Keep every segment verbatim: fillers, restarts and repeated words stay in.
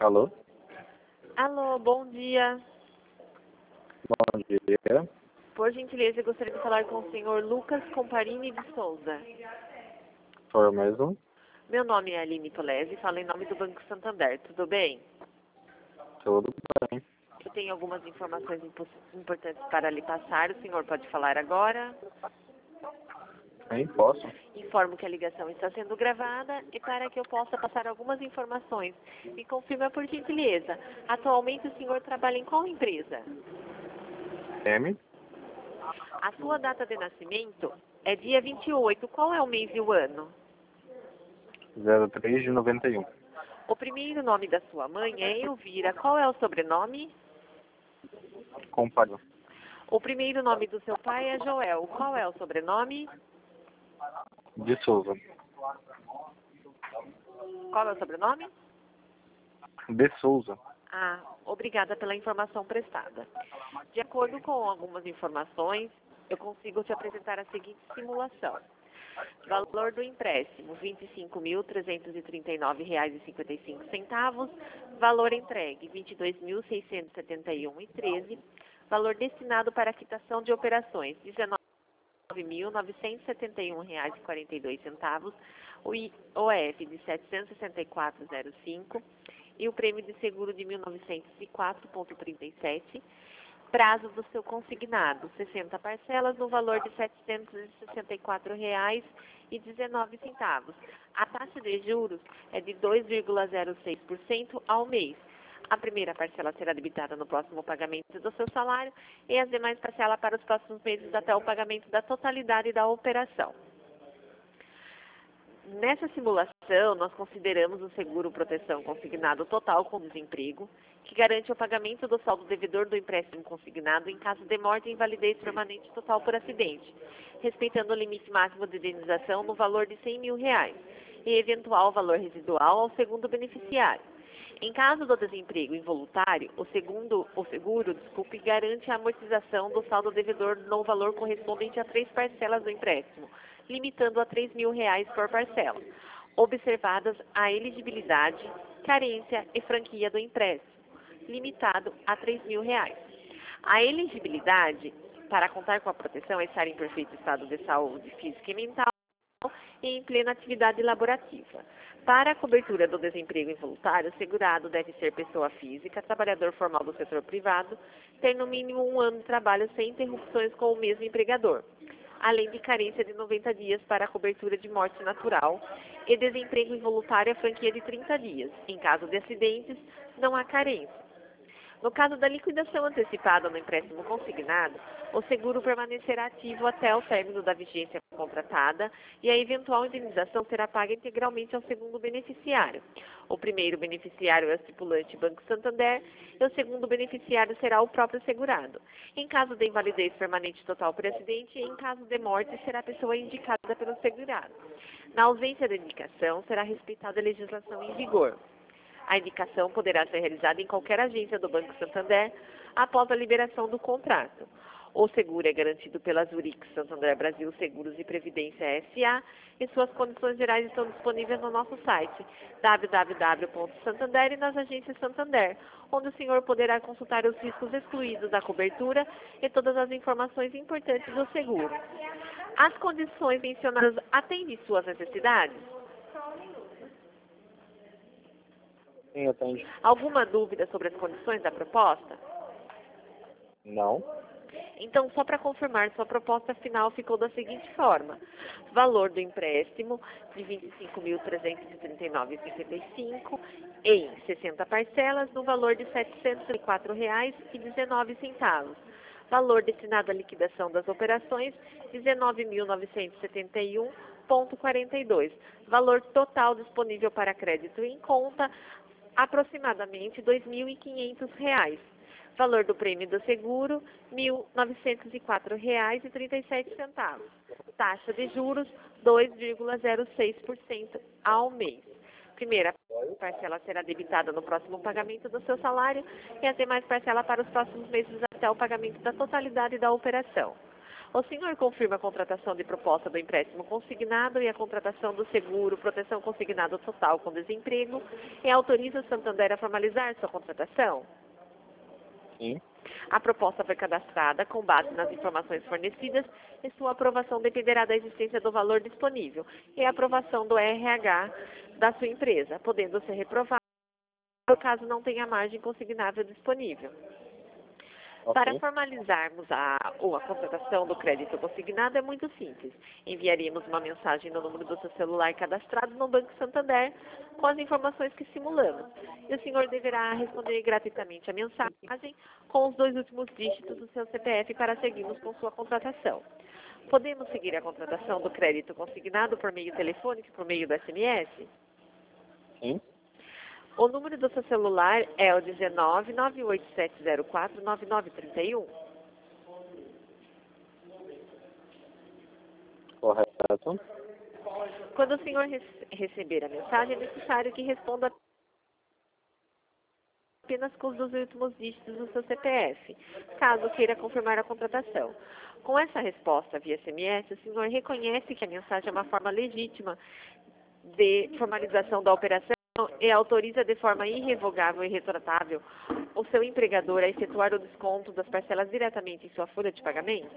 Alô? Alô, bom dia. Bom dia. Por gentileza, eu gostaria de falar com o senhor Lucas Comparini de Souza. Sou eu mesmo. Meu nome é Aline Tolesi, falo em nome do Banco Santander, tudo bem? Tudo bem. Eu tenho algumas informações impo- importantes para lhe passar, o senhor pode falar agora? Sim, posso? Informo que a ligação está sendo gravada e para que eu possa passar algumas informações, me confirma por gentileza. Atualmente o senhor trabalha em qual empresa? M? A sua data de nascimento é dia vinte e oito, qual é o mês e o ano? zero três de noventa e um. O primeiro nome da sua mãe é Elvira, qual é o sobrenome? Comparo. O primeiro nome do seu pai é Joel, qual é o sobrenome? De Souza. Qual é o sobrenome? De Souza. Ah, obrigada pela informação prestada. De acordo com algumas informações, eu consigo te apresentar a seguinte simulação. Valor do empréstimo, vinte e cinco mil trezentos e trinta e nove reais e cinquenta e cinco centavos. Valor entregue, vinte e dois mil seiscentos e setenta e um reais e treze centavos. Valor destinado para a quitação de operações, dezenove mil novecentos e setenta e um reais e quarenta e dois centavos. O I O F de setecentos e sessenta e quatro reais e cinco centavos. E o prêmio de seguro de mil novecentos e quatro reais e trinta e sete centavos. Prazo do seu consignado, sessenta parcelas no valor de setecentos e sessenta e quatro reais e dezenove centavos. A taxa de juros é de dois vírgula zero seis por cento ao mês. A primeira parcela será debitada no próximo pagamento do seu salário e as demais parcelas para os próximos meses até o pagamento da totalidade da operação. Nessa simulação, nós consideramos o seguro proteção consignado total com desemprego, que garante o pagamento do saldo devedor do empréstimo consignado em caso de morte e invalidez permanente total por acidente, respeitando o limite máximo de indenização no valor de cem mil reais e eventual valor residual ao segundo beneficiário. Em caso do desemprego involuntário, o, segundo, o seguro desculpe, garante a amortização do saldo devedor no valor correspondente a três parcelas do empréstimo, limitando a três mil reais por parcela, observadas a elegibilidade, carência e franquia do empréstimo, limitado a três mil reais. A elegibilidade para contar com a proteção é estar em perfeito estado de saúde física e mental e em plena atividade laborativa. Para a cobertura do desemprego involuntário, o segurado deve ser pessoa física, trabalhador formal do setor privado, ter no mínimo um ano de trabalho sem interrupções com o mesmo empregador, além de carência de noventa dias para a cobertura de morte natural e desemprego involuntário a franquia de trinta dias. Em caso de acidentes, não há carência. No caso da liquidação antecipada no empréstimo consignado, o seguro permanecerá ativo até o término da vigência contratada e a eventual indenização será paga integralmente ao segundo beneficiário. O primeiro beneficiário é o estipulante Banco Santander e o segundo beneficiário será o próprio segurado. Em caso de invalidez permanente total por acidente e em caso de morte, será a pessoa indicada pelo segurado. Na ausência da indicação, será respeitada a legislação em vigor. A indicação poderá ser realizada em qualquer agência do Banco Santander após a liberação do contrato. O seguro é garantido pela Zurich Santander Brasil Seguros e Previdência S A e suas condições gerais estão disponíveis no nosso site w w w ponto santander e nas agências Santander, onde o senhor poderá consultar os riscos excluídos da cobertura e todas as informações importantes do seguro. As condições mencionadas atendem suas necessidades? Sim, atende. Alguma dúvida sobre as condições da proposta? Não. Então, só para confirmar, sua proposta final ficou da seguinte forma. Valor do empréstimo de vinte e cinco mil trezentos e trinta e nove reais e cinquenta e cinco centavos em sessenta parcelas no valor de setecentos e quatro reais e dezenove centavos. Valor destinado à liquidação das operações, dezenove mil novecentos e setenta e um reais e quarenta e dois centavos. Valor total disponível para crédito em conta, aproximadamente dois mil e quinhentos reais. Valor do prêmio do seguro, mil novecentos e quatro reais e trinta e sete centavos. Taxa de juros, dois vírgula zero seis por cento ao mês. Primeira parcela será debitada no próximo pagamento do seu salário e as demais parcelas para os próximos meses até o pagamento da totalidade da operação. O senhor confirma a contratação de proposta do empréstimo consignado e a contratação do seguro proteção consignado total com desemprego e autoriza o Santander a formalizar sua contratação? Sim. A proposta foi cadastrada com base nas informações fornecidas e sua aprovação dependerá da existência do valor disponível e a aprovação do R H da sua empresa, podendo ser reprovada caso não tenha margem consignável disponível. Ok. Para formalizarmos a, ou a contratação do crédito consignado é muito simples. Enviaríamos uma mensagem no número do seu celular cadastrado no Banco Santander com as informações que simulamos. E o senhor deverá responder gratuitamente a mensagem com os dois últimos dígitos do seu C P F para seguirmos com sua contratação. Podemos seguir a contratação do crédito consignado por meio telefônico e por meio do S M S? Sim. O número do seu celular é o dezenove, nove oito sete zero quatro, nove nove três um. Correto. Quando o senhor rece receber a mensagem, é necessário que responda apenas com os dois últimos dígitos do seu C P F, caso queira confirmar a contratação. Com essa resposta via S M S, o senhor reconhece que a mensagem é uma forma legítima de formalização da operação e autoriza de forma irrevogável e retratável o seu empregador a efetuar o desconto das parcelas diretamente em sua folha de pagamento?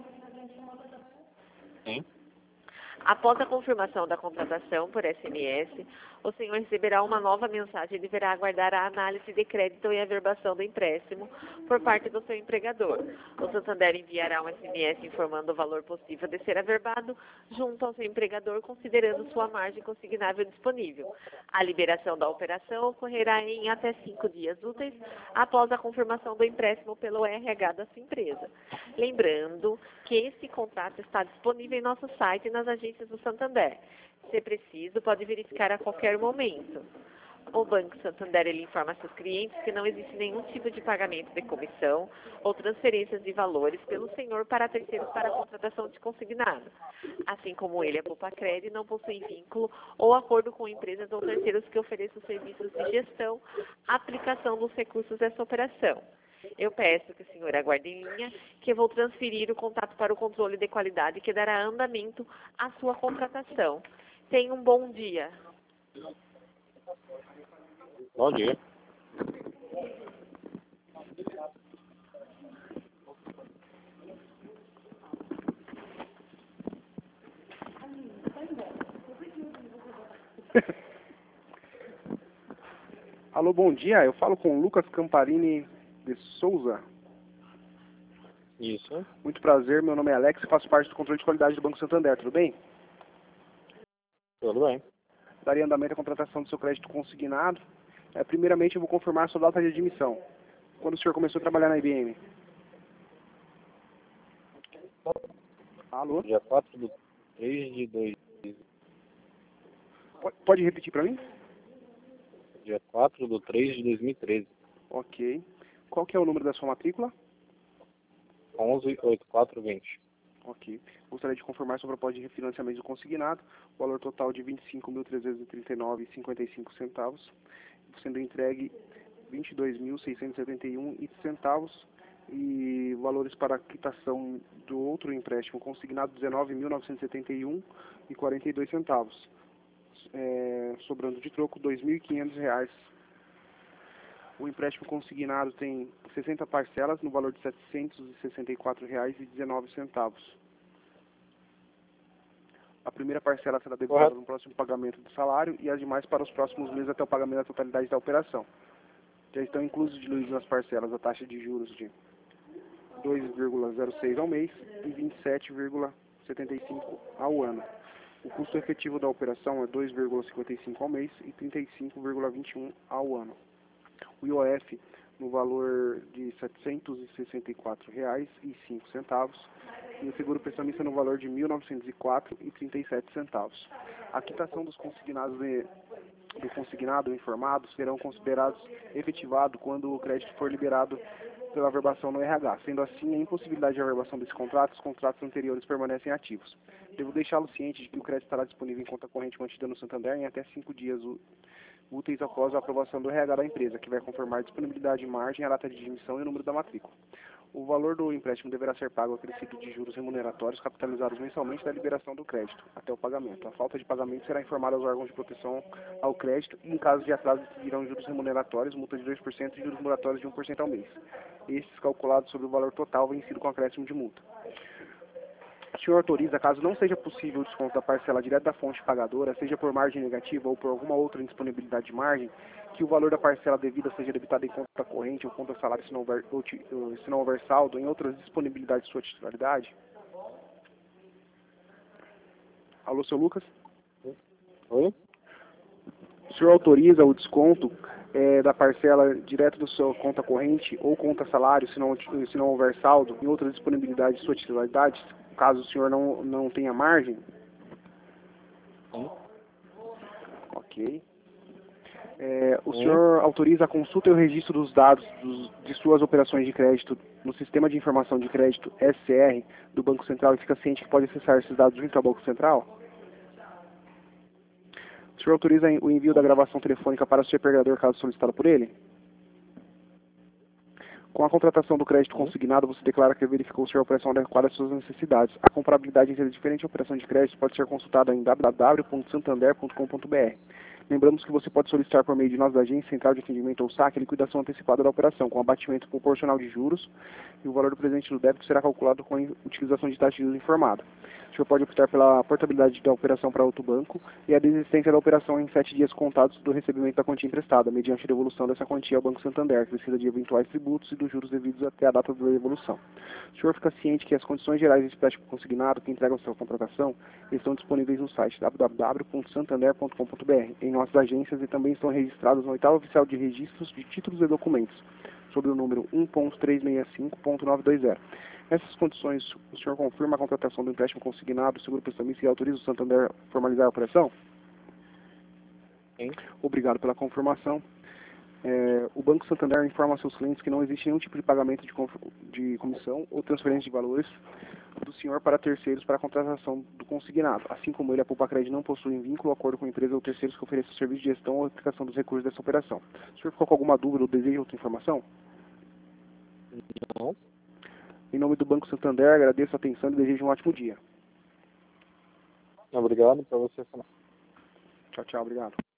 Sim. Após a confirmação da contratação por S M S, o senhor receberá uma nova mensagem e deverá aguardar a análise de crédito e averbação do empréstimo por parte do seu empregador. O Santander enviará um S M S informando o valor possível de ser averbado junto ao seu empregador, considerando sua margem consignável disponível. A liberação da operação ocorrerá em até cinco dias úteis após a confirmação do empréstimo pelo R H da sua empresa. Lembrando que esse contrato está disponível em nosso site e nas agências do Santander. Se preciso, pode verificar a qualquer momento. O Banco Santander ele informa seus clientes que não existe nenhum tipo de pagamento de comissão ou transferências de valores pelo senhor para terceiros para a contratação de consignado. Assim como ele, a Poupa-Cred não possui vínculo ou acordo com empresas ou terceiros que ofereçam serviços de gestão, aplicação dos recursos dessa operação. Eu peço que o senhor aguarde em linha, que eu vou transferir o contato para o controle de qualidade que dará andamento à sua contratação. Tenha um bom dia. Bom dia. Alô, bom dia. Eu falo com o Lucas Camparini de Souza. Isso. Muito prazer, meu nome é Alex e faço parte do controle de qualidade do Banco Santander, tudo bem? Tudo bem. Daria andamento à contratação do seu crédito consignado. É, primeiramente, eu vou confirmar a sua data de admissão. Quando o senhor começou a trabalhar na I B M? Alô? Dia quatro de três de dois. Pode, pode repetir para mim? Dia quatro de três de dois mil e treze. Ok. Qual que é o número da sua matrícula? onze oitenta e quatro vinte. Ok. Gostaria de confirmar sua proposta de refinanciamento do consignado, valor total de vinte e cinco mil trezentos e trinta e nove reais e cinquenta e cinco centavos, sendo entregue vinte e dois mil seiscentos e setenta e um centavos e valores para quitação do outro empréstimo consignado dezenove mil novecentos e setenta e um reais e quarenta e dois centavos, é, sobrando de troco dois mil e quinhentos reais. O empréstimo consignado tem sessenta parcelas no valor de setecentos e sessenta e quatro reais e dezenove centavos. A primeira parcela será debitada no próximo pagamento do salário e as demais para os próximos meses até o pagamento da totalidade da operação. Já estão inclusos diluídos nas parcelas a taxa de juros de dois vírgula zero seis ao mês e vinte e sete vírgula setenta e cinco ao ano. O custo efetivo da operação é dois vírgula cinquenta e cinco ao mês e trinta e cinco vírgula vinte e um ao ano. O I O F no valor de setecentos e sessenta e quatro reais e cinco centavos e o seguro prestamista no valor de mil novecentos e quatro reais e trinta e sete centavos. A quitação dos consignados de, do consignado informado serão considerados efetivado quando o crédito for liberado pela averbação no R H. Sendo assim, a impossibilidade de averbação desse contrato, os contratos anteriores permanecem ativos. Devo deixá-lo ciente de que o crédito estará disponível em conta corrente mantida no Santander em até cinco dias úteis após a aprovação do R H da empresa, que vai confirmar a disponibilidade de margem, a data de admissão e o número da matrícula. O valor do empréstimo deverá ser pago acrescido de juros remuneratórios capitalizados mensalmente da liberação do crédito, até o pagamento. A falta de pagamento será informada aos órgãos de proteção ao crédito e, em caso de atraso, decidirão juros remuneratórios, multa de dois por cento e juros moratórios de um por cento ao mês. Estes calculados sobre o valor total vencido com acréscimo de multa. O senhor autoriza, caso não seja possível o desconto da parcela direto da fonte pagadora, seja por margem negativa ou por alguma outra indisponibilidade de margem, que o valor da parcela devida seja debitado em conta corrente ou conta salário se não houver, ou, se não houver saldo em outras disponibilidades de sua titularidade? Alô, seu Lucas? Oi? O senhor autoriza o desconto é, da parcela direto da sua conta corrente ou conta salário se não, se não houver saldo em outras disponibilidades de sua titularidade, caso o senhor não, não tenha margem? Sim. Ok. É, o senhor autoriza a consulta e o registro dos dados dos, de suas operações de crédito no Sistema de Informação de Crédito, S C R, do Banco Central, e fica ciente que pode acessar esses dados junto ao Banco Central? O senhor autoriza o envio da gravação telefônica para o seu empregador, caso solicitado por ele? Com a contratação do crédito consignado, você declara que verificou se a operação adequada às suas necessidades. A comparabilidade entre as diferentes operações de crédito pode ser consultada em w w w ponto santander ponto com ponto b r. Lembramos que você pode solicitar por meio de nossa agência, central de atendimento ou saque, a liquidação antecipada da operação, com abatimento proporcional de juros, e o valor do presente do débito será calculado com a utilização de taxa de juros informada. O senhor pode optar pela portabilidade da operação para outro banco e a desistência da operação em sete dias contados do recebimento da quantia emprestada, mediante a devolução dessa quantia ao Banco Santander, que precisa de eventuais tributos e dos juros devidos até a data da devolução. O senhor fica ciente que as condições gerais desse empréstimo consignado que entregam sua contratação estão disponíveis no site w w w ponto santander ponto com ponto b r, em nossas agências, e também estão registradas no oitavo oficial de registros de títulos e documentos, sob o número um ponto trezentos e sessenta e cinco ponto novecentos e vinte. Nessas condições, o senhor confirma a contratação do empréstimo consignado, o seguro prestamista, e autoriza o Santander a formalizar a operação? Sim. Obrigado pela confirmação. É, o Banco Santander informa aos seus clientes que não existe nenhum tipo de pagamento de, de comissão ou transferência de valores do senhor para terceiros para a contratação do consignado. Assim como ele, a Poupa-Cred não possui vínculo ou acordo com empresa ou terceiros que ofereçam serviço de gestão ou aplicação dos recursos dessa operação. O senhor ficou com alguma dúvida ou deseja outra informação? Não. Em nome do Banco Santander, agradeço a atenção e desejo um ótimo dia. Obrigado para você. Tchau, tchau, obrigado.